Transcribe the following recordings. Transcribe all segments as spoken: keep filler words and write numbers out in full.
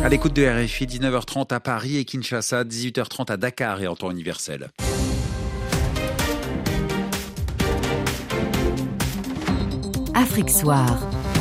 À l'écoute de R F I, dix-neuf heures trente à Paris et Kinshasa, dix-huit heures trente à Dakar et en temps universel. Afrique Soir.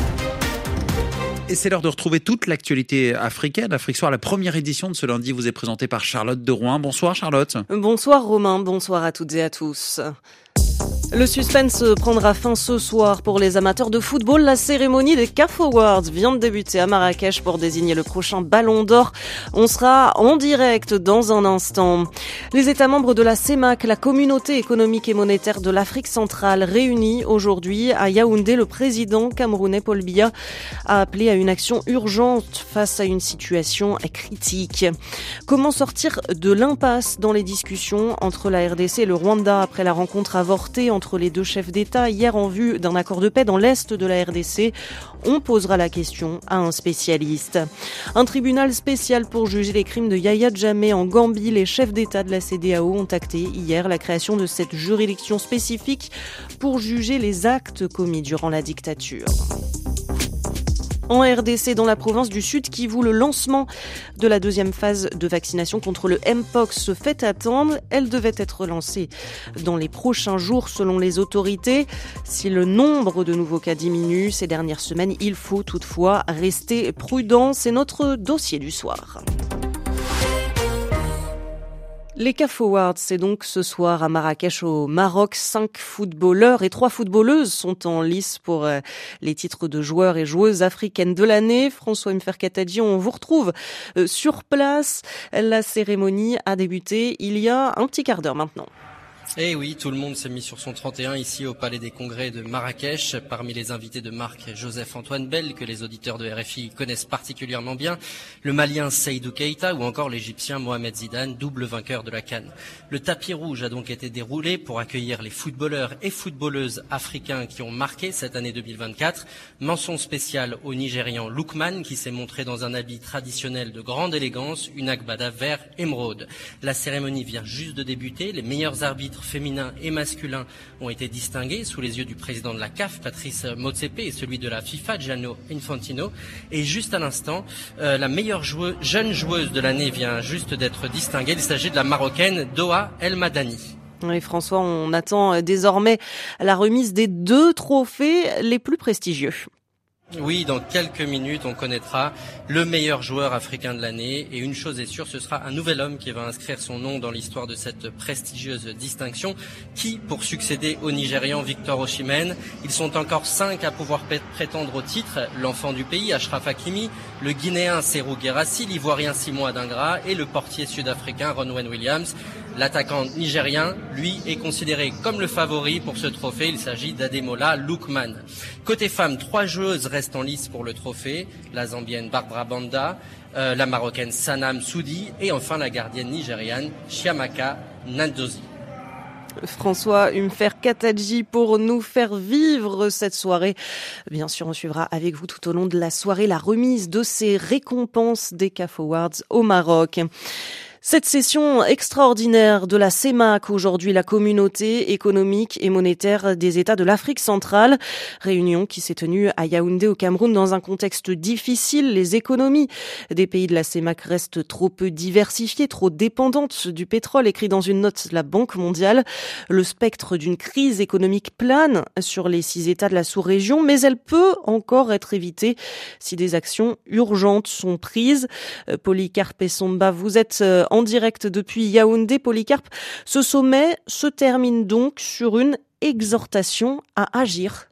Et c'est l'heure de retrouver toute l'actualité africaine. Afrique Soir, la première édition de ce lundi vous est présentée par Charlotte de Rouen. Bonsoir Charlotte. Bonsoir Romain, bonsoir à toutes et à tous. Le suspense prendra fin ce soir pour les amateurs de football. La cérémonie des C A F Awards vient de débuter à Marrakech pour désigner le prochain Ballon d'Or. On sera en direct dans un instant. Les États membres de la CEMAC, la communauté économique et monétaire de l'Afrique centrale, réunis aujourd'hui à Yaoundé, le président camerounais Paul Biya a appelé à une action urgente face à une situation critique. Comment sortir de l'impasse dans les discussions entre la R D C et le Rwanda après la rencontre avortée entre les deux chefs d'État hier en vue d'un accord de paix dans l'est de la R D C? On posera la question à un spécialiste. Un tribunal spécial pour juger les crimes de Yahya Jammeh en Gambie. Les chefs d'État de la C E D A O ont acté hier la création de cette juridiction spécifique pour juger les actes commis durant la dictature. En R D C, dans la province du Sud Kivu, le lancement de la deuxième phase de vaccination contre le Mpox se fait attendre. Elle devait être lancée dans les prochains jours selon les autorités. Si le nombre de nouveaux cas diminue ces dernières semaines, il faut toutefois rester prudent. C'est notre dossier du soir. Les C A F Awards, c'est donc ce soir à Marrakech au Maroc. Cinq footballeurs et trois footballeuses sont en lice pour les titres de joueurs et joueuses africaines de l'année. François Mferkatadji, on vous retrouve sur place. La cérémonie a débuté il y a un petit quart d'heure maintenant. Eh oui, tout le monde s'est mis sur son trente et un ici au Palais des Congrès de Marrakech. Parmi les invités de marque, Joseph-Antoine Bell, que les auditeurs de R F I connaissent particulièrement bien, le Malien Seydou Keita ou encore l'Égyptien Mohamed Zidane, double vainqueur de la CAN. Le tapis rouge a donc été déroulé pour accueillir les footballeurs et footballeuses africains qui ont marqué cette année deux mille vingt-quatre. Mention spéciale au Nigérian Lookman qui s'est montré dans un habit traditionnel de grande élégance, une agbada vert émeraude. La cérémonie vient juste de débuter. Les meilleurs arbitres féminins et masculins ont été distingués sous les yeux du président de la C A F, Patrice Motsepe, et celui de la FIFA, Gianni Infantino. Et juste à l'instant, euh, la meilleure joueuse, jeune joueuse de l'année vient juste d'être distinguée. Il s'agit de la Marocaine Doha El Madani. Oui, François, on attend désormais la remise des deux trophées les plus prestigieux. Oui, dans quelques minutes, on connaîtra le meilleur joueur africain de l'année. Et une chose est sûre, ce sera un nouvel homme qui va inscrire son nom dans l'histoire de cette prestigieuse distinction. Qui pour succéder au Nigérian Victor Osimhen? Ils sont encore cinq à pouvoir prétendre au titre. L'enfant du pays, Achraf Hakimi, le Guinéen Serhou Guirassy, l'Ivoirien Simon Adingra et le portier sud-africain Ronwen Williams. L'attaquant nigérien, lui, est considéré comme le favori pour ce trophée. Il s'agit d'Ademola Lookman. Côté femmes, trois joueuses restent en lice pour le trophée. La Zambienne Barbara Banda, euh, la Marocaine Sanam Soudi et enfin la gardienne nigériane Chiamaka Nnadozie. François Mferkatadji pour nous faire vivre cette soirée. Bien sûr, on suivra avec vous tout au long de la soirée la remise de ces récompenses des C A F Awards au Maroc. Cette session extraordinaire de la CEMAC, aujourd'hui la communauté économique et monétaire des États de l'Afrique centrale, réunion qui s'est tenue à Yaoundé au Cameroun dans un contexte difficile. Les économies des pays de la CEMAC restent trop peu diversifiées, trop dépendantes du pétrole, écrit dans une note la Banque mondiale. Le spectre d'une crise économique plane sur les six États de la sous-région, mais elle peut encore être évitée si des actions urgentes sont prises. Polycarpe Essomba, vous êtes en direct depuis Yaoundé. Polycarpe, ce sommet se termine donc sur une exhortation à agir.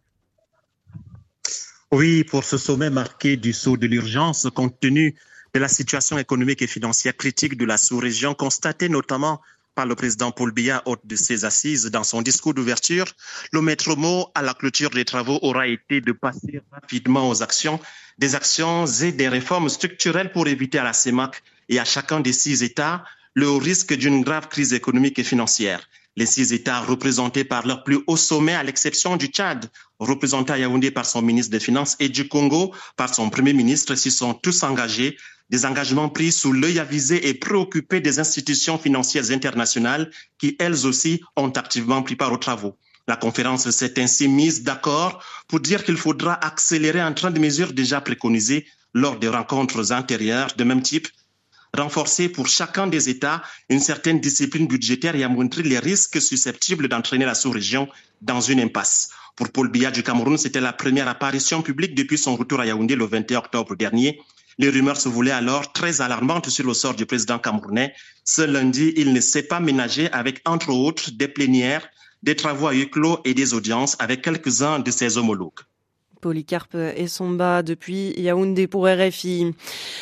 Oui, pour ce sommet marqué du sceau de l'urgence, compte tenu de la situation économique et financière critique de la sous-région, constatée notamment par le président Paul Biya, hôte de ses assises, dans son discours d'ouverture, le maître mot à la clôture des travaux aura été de passer rapidement aux actions, des actions et des réformes structurelles pour éviter à la CEMAC et à chacun des six États le risque d'une grave crise économique et financière. Les six États représentés par leur plus haut sommet, à l'exception du Tchad, représenté à Yaoundé par son ministre des Finances, et du Congo par son Premier ministre, s'y sont tous engagés. Des engagements pris sous l'œil avisé et préoccupé des institutions financières internationales qui, elles aussi, ont activement pris part aux travaux. La conférence s'est ainsi mise d'accord pour dire qu'il faudra accélérer un train de mesures déjà préconisées lors des rencontres antérieures de même type, renforcer pour chacun des États une certaine discipline budgétaire et à montrer les risques susceptibles d'entraîner la sous-région dans une impasse. Pour Paul Biya du Cameroun, c'était la première apparition publique depuis son retour à Yaoundé le vingt et un octobre dernier. Les rumeurs se voulaient alors très alarmantes sur le sort du président camerounais. Ce lundi, il ne s'est pas ménagé avec, entre autres, des plénières, des travaux à huis clos et des audiences avec quelques-uns de ses homologues. Polycarpe Essomba depuis Yaoundé pour R F I.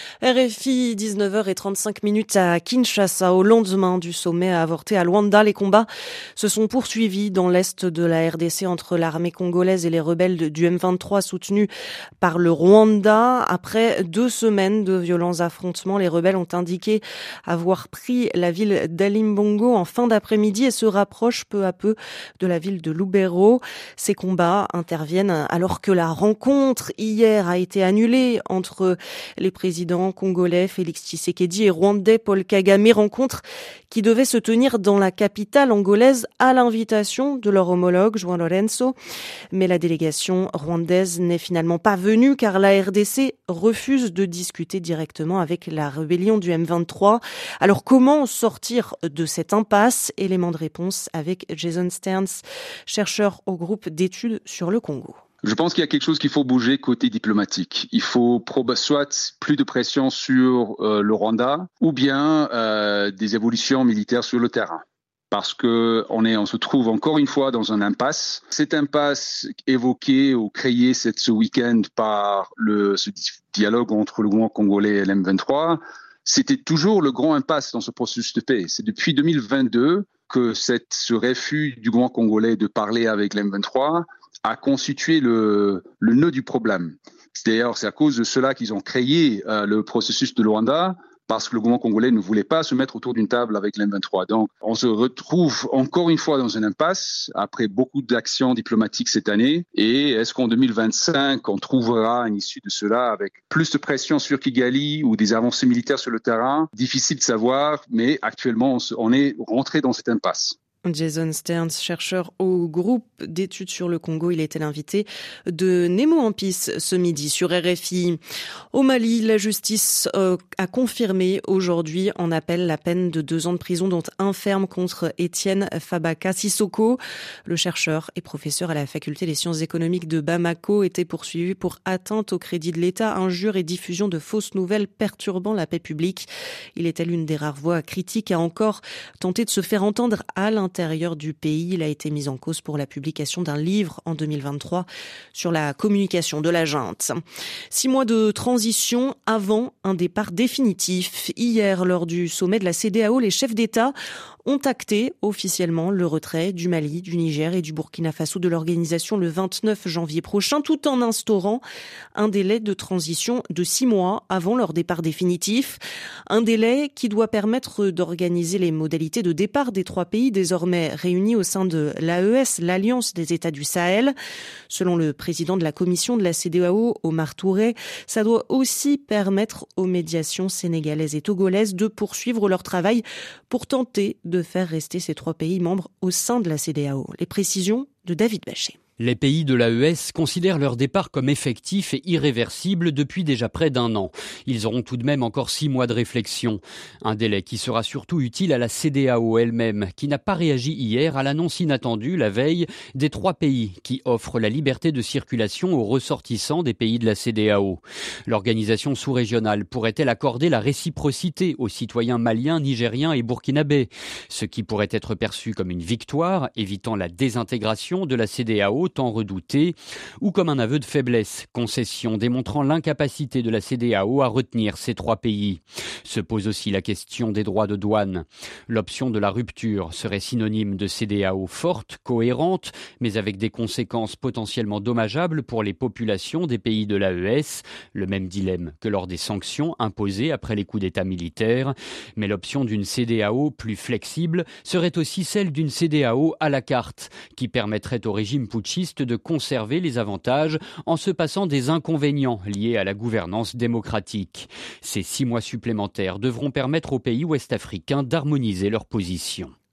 R F I, dix-neuf heures trente-cinq minutes à Kinshasa. Au lendemain du sommet à avorter à Luanda, les combats se sont poursuivis dans l'est de la R D C entre l'armée congolaise et les rebelles du M vingt-trois soutenus par le Rwanda. Après deux semaines de violents affrontements, les rebelles ont indiqué avoir pris la ville d'Alimbongo en fin d'après-midi et se rapprochent peu à peu de la ville de Lubero. Ces combats interviennent alors que la rencontre hier a été annulée entre les présidents congolais Félix Tshisekedi et rwandais Paul Kagame, rencontre qui devait se tenir dans la capitale angolaise à l'invitation de leur homologue João Lourenço. Mais la délégation rwandaise n'est finalement pas venue car la R D C refuse de discuter directement avec la rébellion du M vingt-trois. Alors comment sortir de cette impasse? Élément de réponse avec Jason Stearns, chercheur au groupe d'études sur le Congo. Je pense qu'il y a quelque chose qu'il faut bouger côté diplomatique. Il faut soit plus de pression sur euh, le Rwanda ou bien euh, des évolutions militaires sur le terrain. Parce que on est, on se trouve encore une fois dans une impasse. Cette impasse évoquée ou créée cette, ce week-end par le, ce dialogue entre le gouvernement congolais et l'M vingt-trois, c'était toujours le grand impasse dans ce processus de paix. C'est depuis deux mille vingt-deux que cette, ce refus du gouvernement congolais de parler avec l'M vingt-trois a constitué le, le nœud du problème. C'est d'ailleurs c'est à cause de cela qu'ils ont créé euh, le processus de Luanda, parce que le gouvernement congolais ne voulait pas se mettre autour d'une table avec l'M vingt-trois. Donc, on se retrouve encore une fois dans une impasse après beaucoup d'actions diplomatiques cette année. Et est-ce qu'en deux mille vingt-cinq, on trouvera une issue de cela avec plus de pression sur Kigali ou des avancées militaires sur le terrain? Difficile de savoir, mais actuellement, on est rentré dans cette impasse. Jason Stearns, chercheur au groupe d'études sur le Congo, il était l'invité de Nemo Ampis ce midi sur R F I. Au Mali, la justice euh, a confirmé aujourd'hui en appel la peine de deux ans de prison dont un ferme contre Étienne Fabaka Sissoko. Le chercheur et professeur à la faculté des sciences économiques de Bamako était poursuivi pour atteinte au crédit de l'État, injure et diffusion de fausses nouvelles perturbant la paix publique. Il était l'une des rares voix critiques à encore tenter de se faire entendre à l'intérieur intérieur du pays. Il a été mis en cause pour la publication d'un livre en deux mille vingt-trois sur la communication de la junte. Six mois de transition avant un départ définitif. Hier, lors du sommet de la C D A O, les chefs d'État ont acté officiellement le retrait du Mali, du Niger et du Burkina Faso de l'organisation le vingt-neuf janvier prochain, tout en instaurant un délai de transition de six mois avant leur départ définitif. Un délai qui doit permettre d'organiser les modalités de départ des trois pays désormais réunis au sein de l'A E S, l'Alliance des États du Sahel. Selon le président de la commission de la C D A O, Omar Touré, ça doit aussi permettre aux médiations sénégalaises et togolaises de poursuivre leur travail pour tenter de faire rester ces trois pays membres au sein de la C D A O. Les précisions de David Bachet. Les pays de l'A E S considèrent leur départ comme effectif et irréversible depuis déjà près d'un an. Ils auront tout de même encore six mois de réflexion. Un délai qui sera surtout utile à la C D A O elle-même, qui n'a pas réagi hier à l'annonce inattendue la veille des trois pays qui offrent la liberté de circulation aux ressortissants des pays de la C D A O. L'organisation sous-régionale pourrait-elle accorder la réciprocité aux citoyens maliens, nigériens et burkinabés, ce qui pourrait être perçu comme une victoire, évitant la désintégration de la C D A O tant redouté, ou comme un aveu de faiblesse, concession démontrant l'incapacité de la C D A O à retenir ces trois pays. Se pose aussi la question des droits de douane. L'option de la rupture serait synonyme de C D A O forte, cohérente, mais avec des conséquences potentiellement dommageables pour les populations des pays de l'A E S, le même dilemme que lors des sanctions imposées après les coups d'État militaires. Mais l'option d'une C D A O plus flexible serait aussi celle d'une C D A O à la carte, qui permettrait au régime putschiste de conserver les avantages en se passant des inconvénients liés à la gouvernance démocratique. Ces six mois supplémentaires devront permettre aux pays ouest-africains d'harmoniser leur position.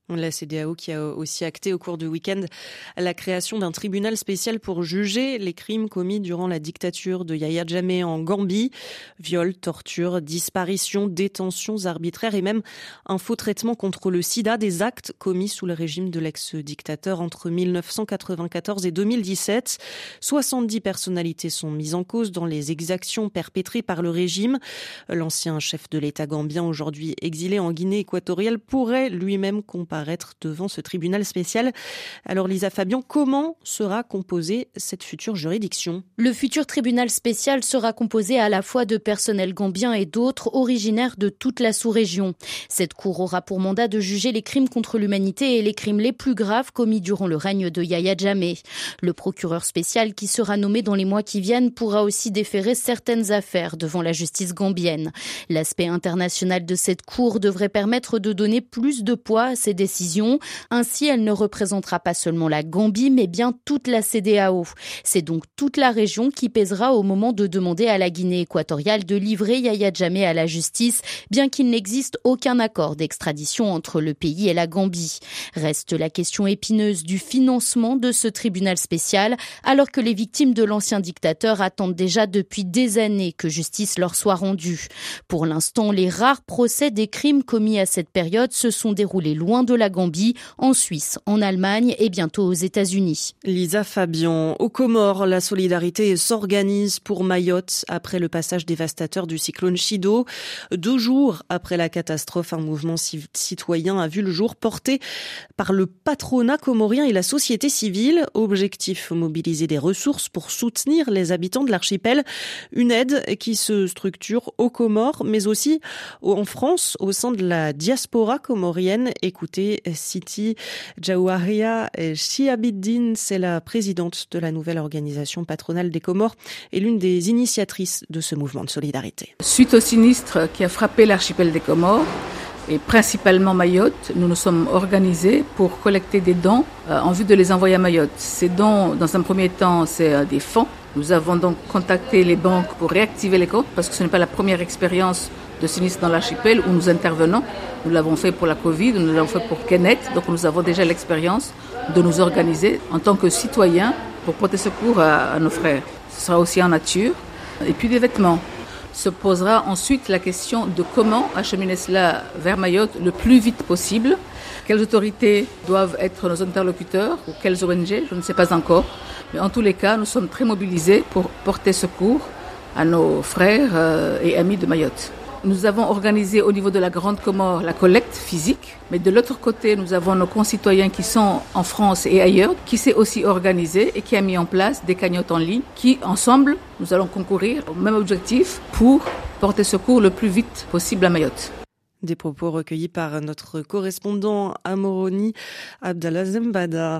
La C D A O qui a aussi acté au cours du week-end la création d'un tribunal spécial pour juger les crimes commis durant la dictature de Yahya Jammeh en Gambie. Viols, tortures, disparitions, détentions arbitraires et même un faux traitement contre le sida, des actes commis sous le régime de l'ex-dictateur entre mille neuf cent quatre-vingt-quatorze et deux mille dix-sept. soixante-dix personnalités sont mises en cause dans les exactions perpétrées par le régime. L'ancien chef de l'État gambien, aujourd'hui exilé en Guinée équatoriale, pourrait lui-même comparaître devant ce tribunal spécial. Alors Lisa Fabian, comment sera composée cette future juridiction ? Le futur tribunal spécial sera composé à la fois de personnel gambien et d'autres originaires de toute la sous-région. Cette cour aura pour mandat de juger les crimes contre l'humanité et les crimes les plus graves commis durant le règne de Yahya Jammeh. Le procureur spécial qui sera nommé dans les mois qui viennent pourra aussi déférer certaines affaires devant la justice gambienne. L'aspect international de cette cour devrait permettre de donner plus de poids à ces décisions. Ainsi, elle ne représentera pas seulement la Gambie, mais bien toute la C D A O. C'est donc toute la région qui pèsera au moment de demander à la Guinée équatoriale de livrer Yahya Jammeh à la justice, bien qu'il n'existe aucun accord d'extradition entre le pays et la Gambie. Reste la question épineuse du financement de ce tribunal spécial, alors que les victimes de l'ancien dictateur attendent déjà depuis des années que justice leur soit rendue. Pour l'instant, les rares procès des crimes commis à cette période se sont déroulés loin de la Gambie, en Suisse, en Allemagne et bientôt aux États-Unis. Lisa Fabian, aux Comores, la solidarité s'organise pour Mayotte après le passage dévastateur du cyclone Chido. Deux jours après la catastrophe, un mouvement citoyen a vu le jour porté par le patronat comorien et la société civile. Objectif, mobiliser des ressources pour soutenir les habitants de l'archipel. Une aide qui se structure aux Comores, mais aussi en France, au sein de la diaspora comorienne. Écoutez, Siti Jaouahria Chiabiddine, c'est la présidente de la nouvelle organisation patronale des Comores et l'une des initiatrices de ce mouvement de solidarité. Suite au sinistre qui a frappé l'archipel des Comores, et principalement Mayotte, nous nous sommes organisés pour collecter des dons euh, en vue de les envoyer à Mayotte. Ces dons, dans un premier temps, c'est euh, des fonds. Nous avons donc contacté les banques pour réactiver les comptes parce que ce n'est pas la première expérience de sinistre dans l'archipel où nous intervenons. Nous l'avons fait pour la Covid, nous l'avons fait pour Kenneth, donc nous avons déjà l'expérience de nous organiser en tant que citoyens pour porter secours à, à nos frères. Ce sera aussi en nature. Et puis des vêtements. Se posera ensuite la question de comment acheminer cela vers Mayotte le plus vite possible. Quelles autorités doivent être nos interlocuteurs ou quelles O N G, je ne sais pas encore. Mais en tous les cas, nous sommes très mobilisés pour porter secours à nos frères et amis de Mayotte. Nous avons organisé au niveau de la Grande Comore la collecte physique, mais de l'autre côté, nous avons nos concitoyens qui sont en France et ailleurs, qui s'est aussi organisé et qui a mis en place des cagnottes en ligne, qui, ensemble, nous allons concourir au même objectif pour porter secours le plus vite possible à Mayotte. Des propos recueillis par notre correspondant à Moroni, Abdallah Zembada.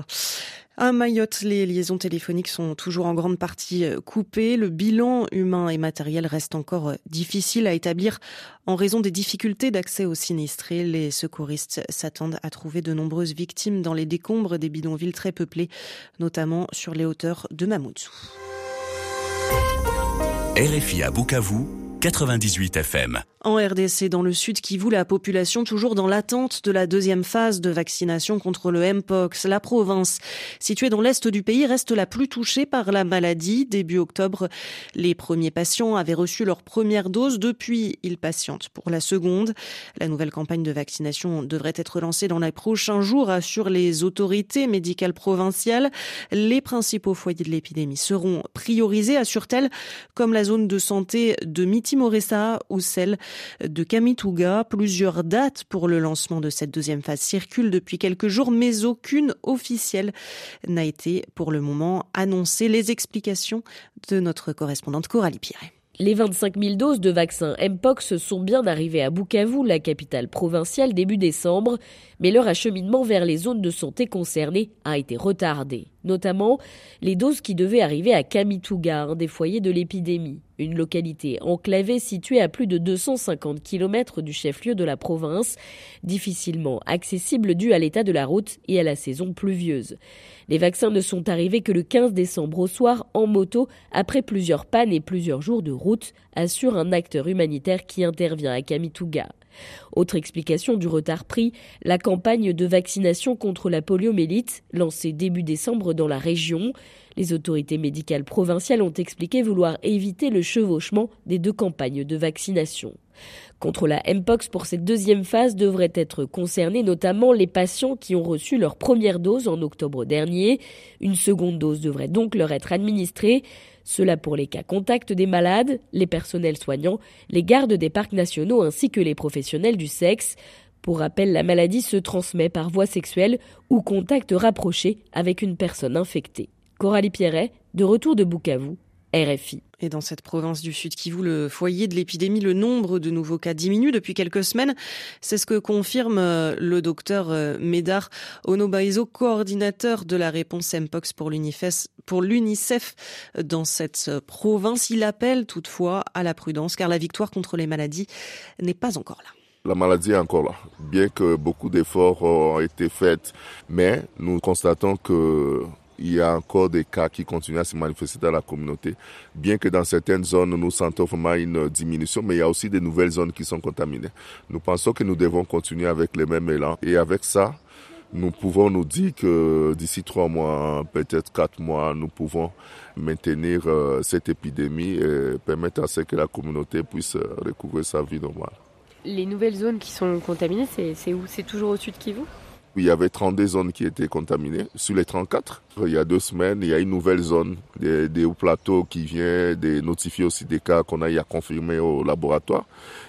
À Mayotte, les liaisons téléphoniques sont toujours en grande partie coupées. Le bilan humain et matériel reste encore difficile à établir en raison des difficultés d'accès aux sinistrés. Les secouristes s'attendent à trouver de nombreuses victimes dans les décombres des bidonvilles très peuplés, notamment sur les hauteurs de Mamoudzou. R F I à Bukavu, quatre-vingt-dix-huit F M. En R D C, dans le sud Kivu, la population toujours dans l'attente de la deuxième phase de vaccination contre le Mpox. La province, située dans l'est du pays, reste la plus touchée par la maladie. Début octobre, les premiers patients avaient reçu leur première dose. Depuis, ils patientent pour la seconde. La nouvelle campagne de vaccination devrait être lancée dans les prochains jours, assurent les autorités médicales provinciales. Les principaux foyers de l'épidémie seront priorisés, assure-t-elle, comme la zone de santé de Miti-Moresa ou celle de Kamituga. Plusieurs dates pour le lancement de cette deuxième phase circulent depuis quelques jours, mais aucune officielle n'a été pour le moment annoncée. Les explications de notre correspondante Coralie Piret. Les vingt-cinq mille doses de vaccin Mpox sont bien arrivées à Bukavu, la capitale provinciale, début décembre, mais leur acheminement vers les zones de santé concernées a été retardé. Notamment les doses qui devaient arriver à Kamituga, un des foyers de l'épidémie, une localité enclavée située à plus de deux cent cinquante kilomètres du chef-lieu de la province, difficilement accessible dû à l'état de la route et à la saison pluvieuse. Les vaccins ne sont arrivés que le quinze décembre au soir en moto, après plusieurs pannes et plusieurs jours de route, assure un acteur humanitaire qui intervient à Kamituga. Autre explication du retard pris, la campagne de vaccination contre la poliomyélite, lancée début décembre dans la région. Les autorités médicales provinciales ont expliqué vouloir éviter le chevauchement des deux campagnes de vaccination. Contre la Mpox, pour cette deuxième phase, devraient être concernés notamment les patients qui ont reçu leur première dose en octobre dernier. Une seconde dose devrait donc leur être administrée. Cela pour les cas contacts des malades, les personnels soignants, les gardes des parcs nationaux ainsi que les professionnels du sexe. Pour rappel, la maladie se transmet par voie sexuelle ou contact rapproché avec une personne infectée. Coralie Pierret, de retour de Bukavu, R F I. Et dans cette province du Sud Kivu, le foyer de l'épidémie, le nombre de nouveaux cas diminue depuis quelques semaines. C'est ce que confirme le docteur Médard Onobaizo, coordinateur de la réponse Mpox pour l'UNICEF dans cette province. Il appelle toutefois à la prudence car la victoire contre les maladies n'est pas encore là. La maladie est encore là, bien que beaucoup d'efforts ont été faits, mais nous constatons que il y a encore des cas qui continuent à se manifester dans la communauté, bien que dans certaines zones, nous sentons vraiment une diminution, mais il y a aussi des nouvelles zones qui sont contaminées. Nous pensons que nous devons continuer avec les mêmes élans. Et avec ça, nous pouvons nous dire que d'ici trois mois, peut-être quatre mois, nous pouvons maintenir cette épidémie et permettre à ce que la communauté puisse recouvrer sa vie normale. Les nouvelles zones qui sont contaminées, c'est, c'est où ? C'est toujours au sud de Kivu ? Il y avait trente-deux zones qui étaient contaminées. Sur les trente-quatre, il y a deux semaines, il y a une nouvelle zone des, des hauts plateaux qui vient de notifier aussi des cas qu'on a eu à confirmer au laboratoire.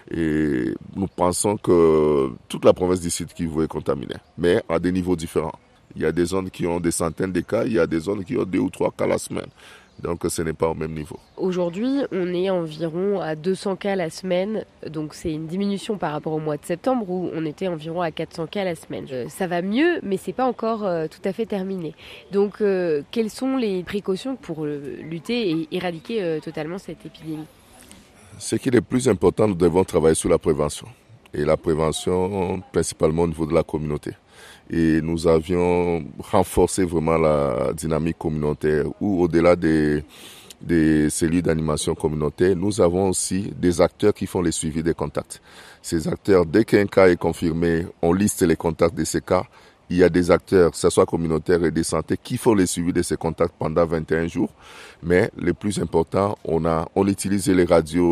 Et nous pensons que toute la province du Sud Kivu est contaminée, mais à des niveaux différents. Il y a des zones qui ont des centaines de cas, il y a des zones qui ont deux ou trois cas la semaine. Donc ce n'est pas au même niveau. Aujourd'hui, on est environ à deux cents cas la semaine. Donc c'est une diminution par rapport au mois de septembre où on était environ à quatre cents cas la semaine. Euh, ça va mieux, mais c'est pas encore euh, tout à fait terminé. Donc euh, quelles sont les précautions pour euh, lutter et éradiquer euh, totalement cette épidémie ? Ce qui est le plus important, nous devons travailler sur la prévention. Et la prévention principalement au niveau de la communauté. Et nous avions renforcé vraiment la dynamique communautaire où au-delà des, des cellules d'animation communautaire, nous avons aussi des acteurs qui font le suivi des contacts. Ces acteurs, dès qu'un cas est confirmé, on liste les contacts de ces cas. Il y a des acteurs, que ce soit communautaires et de santé, qui font le suivi de ces contacts pendant vingt et un jours. Mais le plus important, on a, on utilise les radios,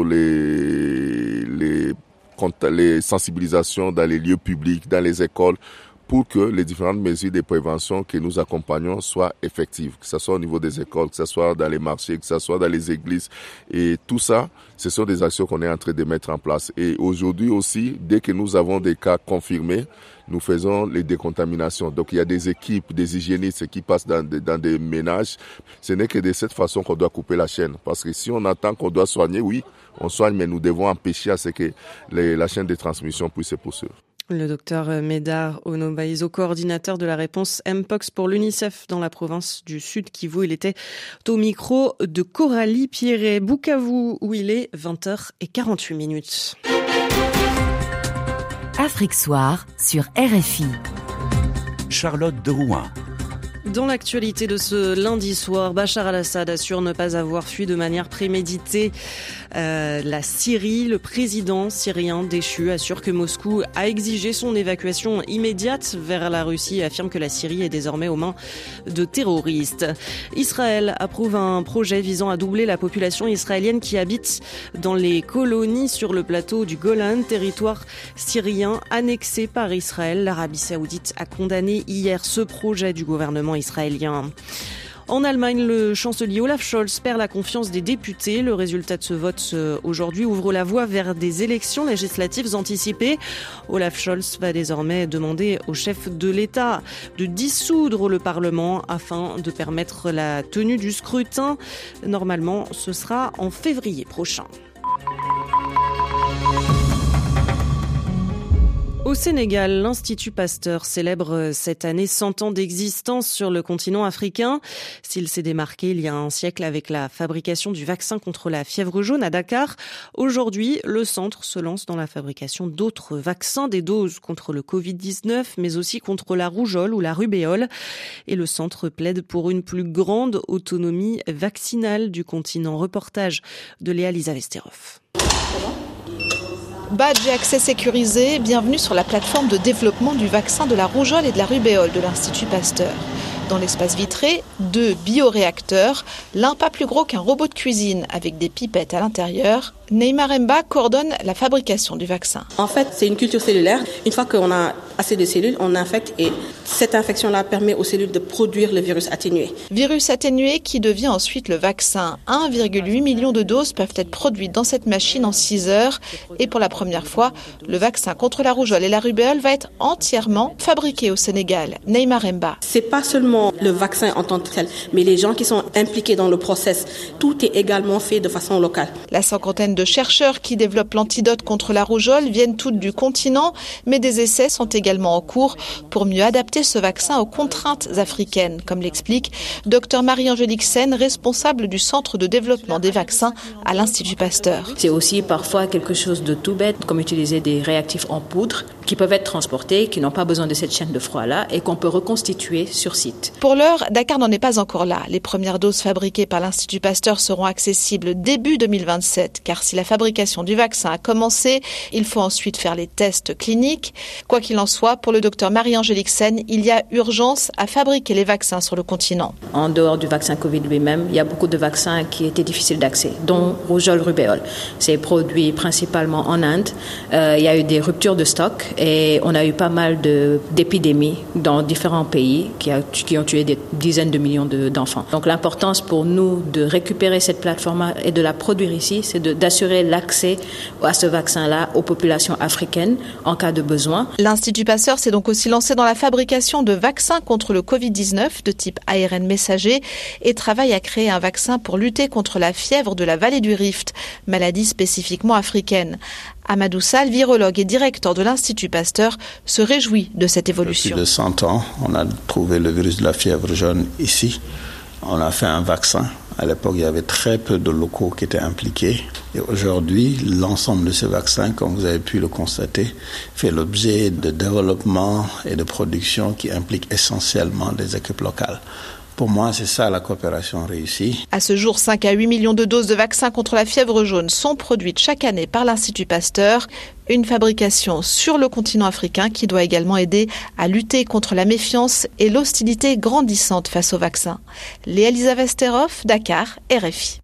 les, les, les sensibilisations dans les lieux publics, dans les écoles, pour que les différentes mesures de prévention que nous accompagnons soient effectives, que ce soit au niveau des écoles, que ce soit dans les marchés, que ce soit dans les églises. Et tout ça, ce sont des actions qu'on est en train de mettre en place. Et aujourd'hui aussi, dès que nous avons des cas confirmés, nous faisons les décontaminations. Donc il y a des équipes, des hygiénistes qui passent dans des, dans des ménages. Ce n'est que de cette façon qu'on doit couper la chaîne. Parce que si on attend qu'on doit soigner, oui, on soigne, mais nous devons empêcher à ce que les, la chaîne de transmission puisse se poursuivre. Le docteur Médard Onobaizo, coordinateur de la réponse Mpox pour l'UNICEF dans la province du Sud Kivu. Il était au micro de Coralie Pierret. Bukavu, où il est vingt heures quarante-huit minutes. Afrique Soir sur R F I. Charlotte de Rouen. Dans l'actualité de ce lundi soir, Bachar al-Assad assure ne pas avoir fui de manière préméditée euh, la Syrie. Le président syrien déchu assure que Moscou a exigé son évacuation immédiate vers la Russie et affirme que la Syrie est désormais aux mains de terroristes. Israël approuve un projet visant à doubler la population israélienne qui habite dans les colonies sur le plateau du Golan, territoire syrien annexé par Israël. L'Arabie saoudite a condamné hier ce projet du gouvernement israélien. En Allemagne, le chancelier Olaf Scholz perd la confiance des députés. Le résultat de ce vote aujourd'hui ouvre la voie vers des élections législatives anticipées. Olaf Scholz va désormais demander au chef de l'État de dissoudre le Parlement afin de permettre la tenue du scrutin. Normalement, ce sera en février prochain. Au Sénégal, l'Institut Pasteur célèbre cette année cent ans d'existence sur le continent africain. S'il s'est démarqué il y a un siècle avec la fabrication du vaccin contre la fièvre jaune à Dakar, aujourd'hui, le centre se lance dans la fabrication d'autres vaccins, des doses contre le covid dix-neuf, mais aussi contre la rougeole ou la rubéole. Et le centre plaide pour une plus grande autonomie vaccinale du continent. Reportage de Léa Lisa Vesterov. Badge et accès sécurisé, bienvenue sur la plateforme de développement du vaccin de la rougeole et de la rubéole de l'Institut Pasteur. Dans l'espace vitré, deux bioréacteurs, l'un pas plus gros qu'un robot de cuisine avec des pipettes à l'intérieur. Neymar Mba coordonne la fabrication du vaccin. En fait, c'est une culture cellulaire. Une fois qu'on a assez de cellules, on infecte et cette infection-là permet aux cellules de produire le virus atténué. Virus atténué qui devient ensuite le vaccin. un virgule huit million de doses peuvent être produites dans cette machine en six heures. Et pour la première fois, le vaccin contre la rougeole et la rubéole va être entièrement fabriqué au Sénégal. Neymar Mba. C'est pas seulement le vaccin en tant que tel, mais les gens qui sont impliqués dans le process. Tout est également fait de façon locale. La cinquantaine de chercheurs qui développent l'antidote contre la rougeole viennent toutes du continent, mais des essais sont également en cours pour mieux adapter ce vaccin aux contraintes africaines, comme l'explique Dr Marie-Angélique Sen, responsable du centre de développement des vaccins à l'Institut Pasteur. C'est aussi parfois quelque chose de tout bête, comme utiliser des réactifs en poudre qui peuvent être transportés, qui n'ont pas besoin de cette chaîne de froid-là et qu'on peut reconstituer sur site. Pour l'heure, Dakar n'en est pas encore là. Les premières doses fabriquées par l'Institut Pasteur seront accessibles début deux mille vingt-sept, car si la fabrication du vaccin a commencé, il faut ensuite faire les tests cliniques. Quoi qu'il en soit, pour le docteur Marie-Angélique Sen, il y a urgence à fabriquer les vaccins sur le continent. En dehors du vaccin Covid lui-même, il y a beaucoup de vaccins qui étaient difficiles d'accès, dont rougeole, rubéole. C'est produit principalement en Inde. Euh, il y a eu des ruptures de stock et on a eu pas mal de, d'épidémies dans différents pays qui, a, qui ont tué des dizaines de millions de, d'enfants. Donc l'importance pour nous de récupérer cette plateforme et de la produire ici, c'est de, d'assurer l'accès à ce vaccin-là aux populations africaines en cas de besoin. L'Institut Pasteur s'est donc aussi lancé dans la fabrication de vaccins contre le covid dix-neuf de type A R N messager et travaille à créer un vaccin pour lutter contre la fièvre de la vallée du Rift, maladie spécifiquement africaine. Amadou Sall, virologue et directeur de l'Institut Pasteur, se réjouit de cette évolution. Depuis de cent ans, on a trouvé le virus de la fièvre jaune ici. On a fait un vaccin. À l'époque, il y avait très peu de locaux qui étaient impliqués. Et aujourd'hui, l'ensemble de ces vaccins, comme vous avez pu le constater, fait l'objet de développement et de production qui impliquent essentiellement des équipes locales. Pour moi, c'est ça la coopération réussie. À ce jour, cinq à huit millions de doses de vaccins contre la fièvre jaune sont produites chaque année par l'Institut Pasteur. Une fabrication sur le continent africain qui doit également aider à lutter contre la méfiance et l'hostilité grandissante face aux vaccins. Léa Lisa Vesterhoff, Dakar, R F I.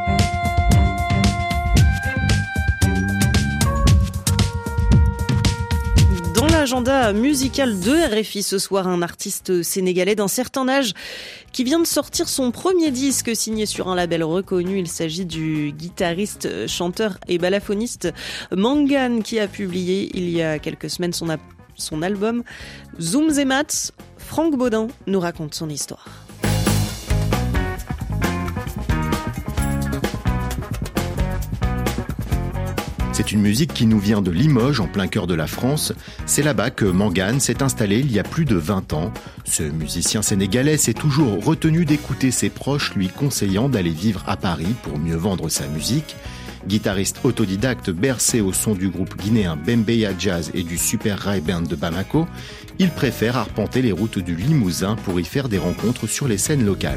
Dans l'agenda musical de R F I ce soir, un artiste sénégalais d'un certain âge qui vient de sortir son premier disque signé sur un label reconnu. Il s'agit du guitariste, chanteur et balafoniste Mangane qui a publié il y a quelques semaines son, son album Zoom Zemat. Franck Baudin nous raconte son histoire. C'est une musique qui nous vient de Limoges, en plein cœur de la France. C'est là-bas que Mangane s'est installé il y a plus de vingt ans. Ce musicien sénégalais s'est toujours retenu d'écouter ses proches lui conseillant d'aller vivre à Paris pour mieux vendre sa musique. Guitariste autodidacte bercé au son du groupe guinéen Bembeya Jazz et du Super Rai Band de Bamako, il préfère arpenter les routes du Limousin pour y faire des rencontres sur les scènes locales.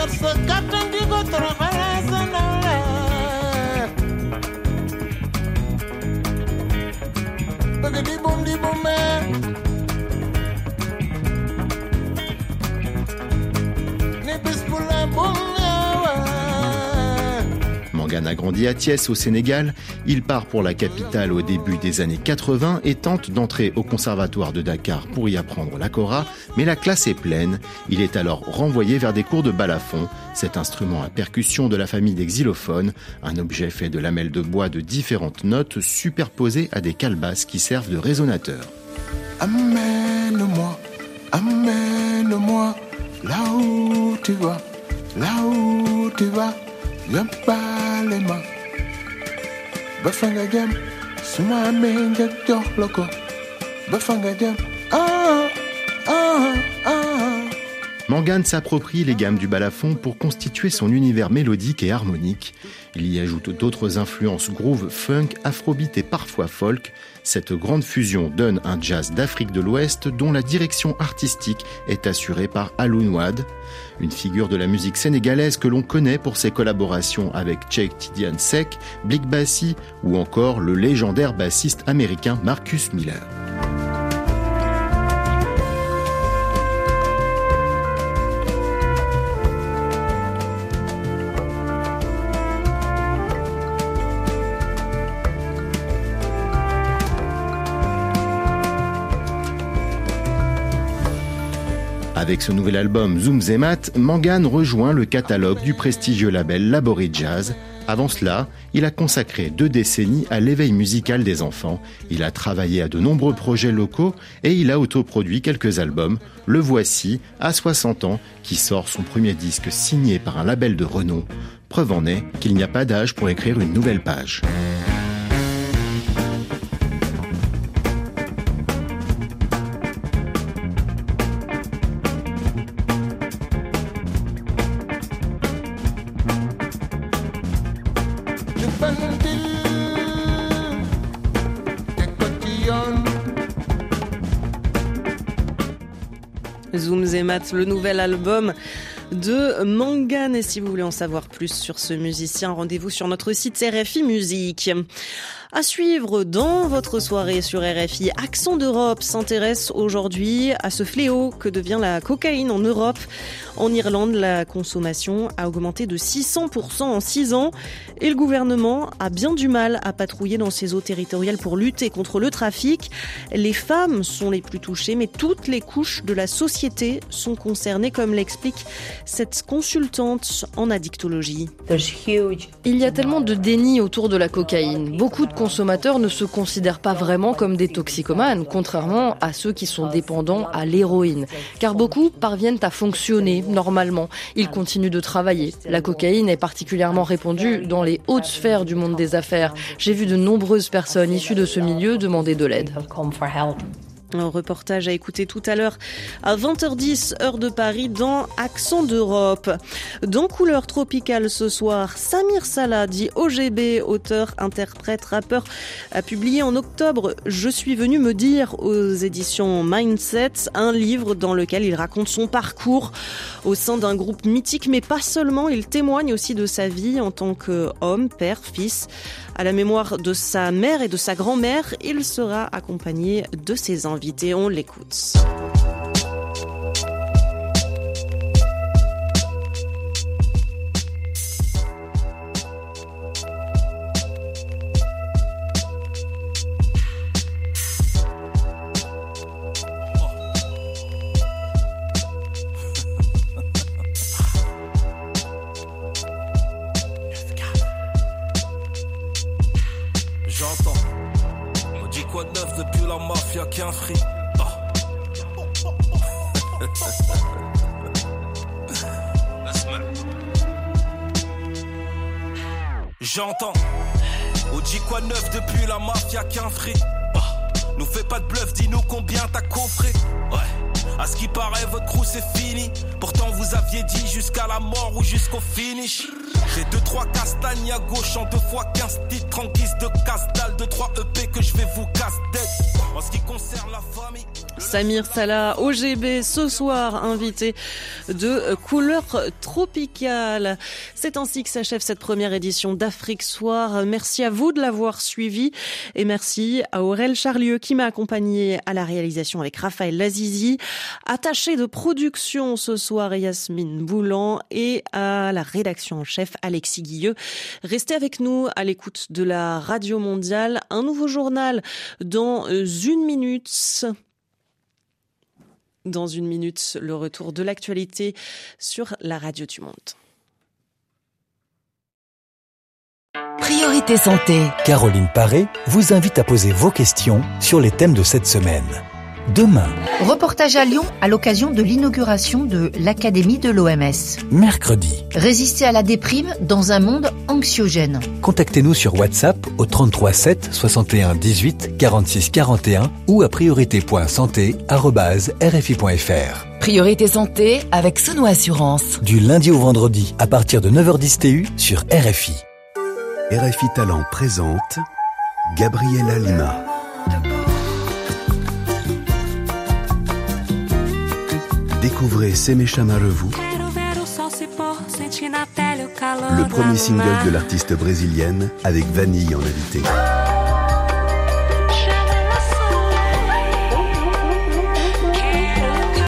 Mangane a grandi à Thiès au Sénégal. Il part pour la capitale au début des années quatre-vingts et tente d'entrer au conservatoire de Dakar pour y apprendre la kora, mais la classe est pleine. Il est alors renvoyé vers des cours de balafon, cet instrument à percussion de la famille des xylophones, un objet fait de lamelles de bois de différentes notes superposées à des calebasses qui servent de résonateurs. Amène-moi, amène-moi là où tu vas, là où tu vas, viens parler-moi. Bafanga jam, suma menja jox lako. Bafanga jam, ah, ah, ah. Mangane s'approprie les gammes du balafon pour constituer son univers mélodique et harmonique. Il y ajoute d'autres influences groove, funk, afrobeat et parfois folk. Cette grande fusion donne un jazz d'Afrique de l'Ouest dont la direction artistique est assurée par Alioune Wade, une figure de la musique sénégalaise que l'on connaît pour ses collaborations avec Cheikh Tidiane Seck, Blick Bassi ou encore le légendaire bassiste américain Marcus Miller. Avec ce nouvel album Zoom Zemat, Mangane rejoint le catalogue du prestigieux label Labori Jazz. Avant cela, il a consacré deux décennies à l'éveil musical des enfants. Il a travaillé à de nombreux projets locaux et il a autoproduit quelques albums. Le voici, à soixante ans, qui sort son premier disque signé par un label de renom. Preuve en est qu'il n'y a pas d'âge pour écrire une nouvelle page. Zoom Zemat, le nouvel album de Mangane. Et si vous voulez en savoir plus sur ce musicien, rendez-vous sur notre site R F I Musique. À suivre dans votre soirée sur R F I, Accent d'Europe s'intéresse aujourd'hui à ce fléau que devient la cocaïne en Europe. En Irlande, la consommation a augmenté de six cents pour cent en six ans et le gouvernement a bien du mal à patrouiller dans ses eaux territoriales pour lutter contre le trafic. Les femmes sont les plus touchées, mais toutes les couches de la société sont concernées, comme l'explique cette consultante en addictologie. Il y a tellement de déni autour de la cocaïne. Beaucoup de consommateurs ne se considèrent pas vraiment comme des toxicomanes, contrairement à ceux qui sont dépendants à l'héroïne. Car beaucoup parviennent à fonctionner normalement. Ils continuent de travailler. La cocaïne est particulièrement répandue dans les hautes sphères du monde des affaires. J'ai vu de nombreuses personnes issues de ce milieu demander de l'aide. Un reportage à écouter tout à l'heure à vingt heures dix, heure de Paris, dans Accent d'Europe. Dans Couleur tropicale ce soir, Samir Salah, dit O G B, auteur, interprète, rappeur, a publié en octobre « Je suis venu me dire » aux éditions Mindset, un livre dans lequel il raconte son parcours au sein d'un groupe mythique, mais pas seulement, il témoigne aussi de sa vie en tant qu'homme, père, fils. À la mémoire de sa mère et de sa grand-mère, il sera accompagné de ses invités. On l'écoute. J'entends, on dit quoi de neuf depuis la mafia qu'un free. Ah. J'entends, on dit quoi de neuf depuis la mafia qu'un free. Ah. Nous fais pas de bluff, dis-nous combien t'as coffré. Ouais. À ce qui paraît, votre crew c'est fini. Pourtant vous aviez dit jusqu'à la mort ou jusqu'au finish. J'ai deux trois castagnes à gauche en deux fois quinze titres en guise de casse-dalle. Deux trois E P que je vais vous casse-tête. En ce qui concerne la famille. Samir Salah, O G B, ce soir, invité de Couleur tropicale. C'est ainsi que s'achève cette première édition d'Afrique Soir. Merci à vous de l'avoir suivi et merci à Aurel Charlieu qui m'a accompagné à la réalisation avec Raphaël Lazizi. Attaché de production ce soir, Yasmine Boulan, et à la rédaction en chef, Alexis Guilleux. Restez avec nous à l'écoute de la Radio Mondiale. Un nouveau journal dans une minute. Dans une minute, le retour de l'actualité sur la Radio du Monde. Priorité santé. Caroline Paré vous invite à poser vos questions sur les thèmes de cette semaine. Demain. Reportage à Lyon à l'occasion de l'inauguration de l'Académie de l'O M S. Mercredi. Résister à la déprime dans un monde anxiogène. Contactez-nous sur WhatsApp au trente-trois sept soixante et un dix-huit quarante-six quarante et un ou à priorité point santé arobase r f i point f r. Priorité santé avec Sono Assurance. Du lundi au vendredi, à partir de neuf heures dix T U sur R F I. R F I Talent présente Gabriela Lima. Découvrez Sem me chamar vous, le premier single de l'artiste brésilienne avec Vanille en invité.